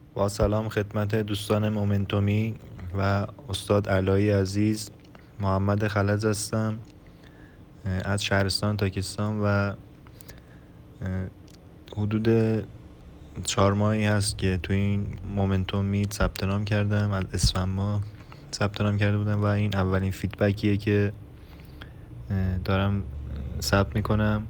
با سلام خدمت دوستان مومنتومی و استاد علایی عزیز. محمد خلج هستم از شهرستان تاکستان و حدود 4 ماهی هست که توی این مومنتوم میت ثبت نام کردم. از اسفند ماه ثبت نام کرده بودم و این اولین فیدبکیه که دارم ثبت میکنم.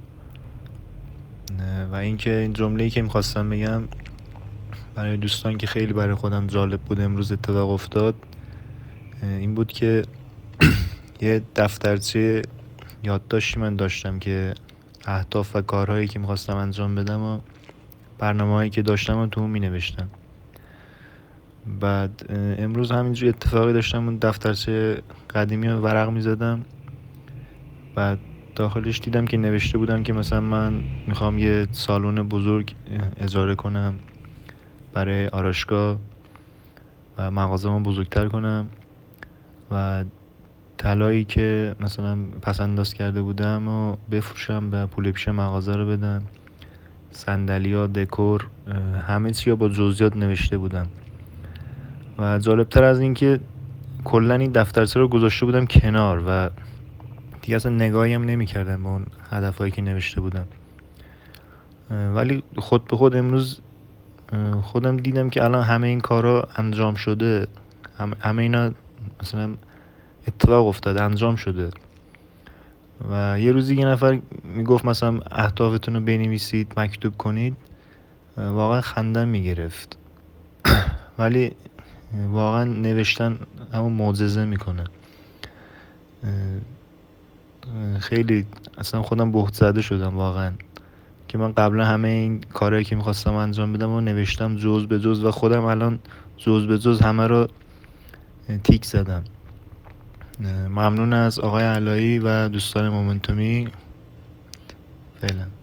و اینکه این جمله‌ای که میخواستم بگم برای دوستان که خیلی برای خودم جالب بود امروز اتفاق افتاد، این بود که یه دفترچه یادداشتی من داشتم که اهداف و کارهایی که میخواستم انجام بدم و برنامه‌هایی که داشتم و تو اون مینوشتم. بعد امروز همینجوری اتفاقی داشتم اون دفترچه قدیمی رو ورق میزدم، بعد داخلش دیدم که نوشته بودم که مثلا من میخوام یه سالن بزرگ اجاره کنم برای آرایشگاه و مغازه‌مو بزرگتر کنم و طلایی که مثلا پسنداز کرده بودم و بفروشم و پول پیش مغازه رو بدم. صندلی‌ها، دکور، همه چی رو با جزئیات نوشته بودم. و جالبتر از این که کلا این دفترچه رو گذاشته بودم کنار و دیگه اصلا نگاهی هم نمی‌کردم به اون هدفهایی که نوشته بودم. ولی خود به خود امروز خودم دیدم که الان همه این کارا انجام شده، همه اینا مثلا اتفاق افتاده، انجام شده. و یه روزی یه نفر میگفت مثلا اهدافتون رو بنویسید، مکتوب کنید. واقعا خندم میگرفت. ولی واقعا نوشتن همون معجزه میکنه. خیلی اصلا خودم بهت زده شدم واقعا که من قبلا همه این کارهایی که میخواستم انجام بدم و نوشتم جز به جز و خودم الان جز به جز همه رو تیک زدم. ممنون از آقای علایی و دوستان مومنتومی. فعلا